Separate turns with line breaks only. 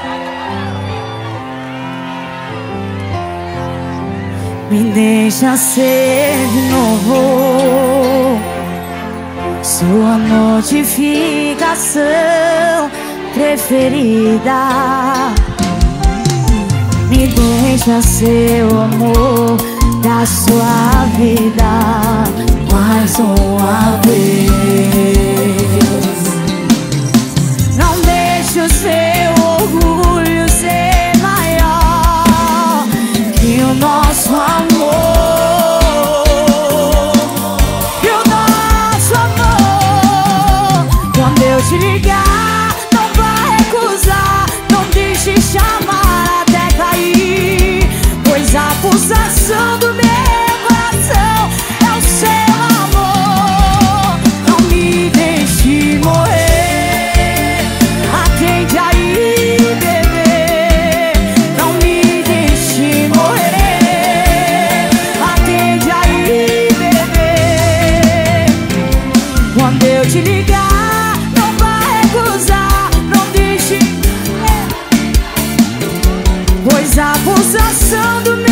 Me deixa ser de novo sua notificação preferida. Me deixa ser o amor da sua vida mais uma vez. Não deixe o seu orgulho ser maior que o nosso amor. E o nosso amor, quando eu te ligar, não vai recusar, não deixe chamar até cair, pois a pulsação do meu coração é o seu amor. Não me deixe morrer, atende aí, bebê. Não me deixe morrer, atende aí, bebê. Quando eu te ligar, não vai recusar, não deixe, pois a pulsação do meu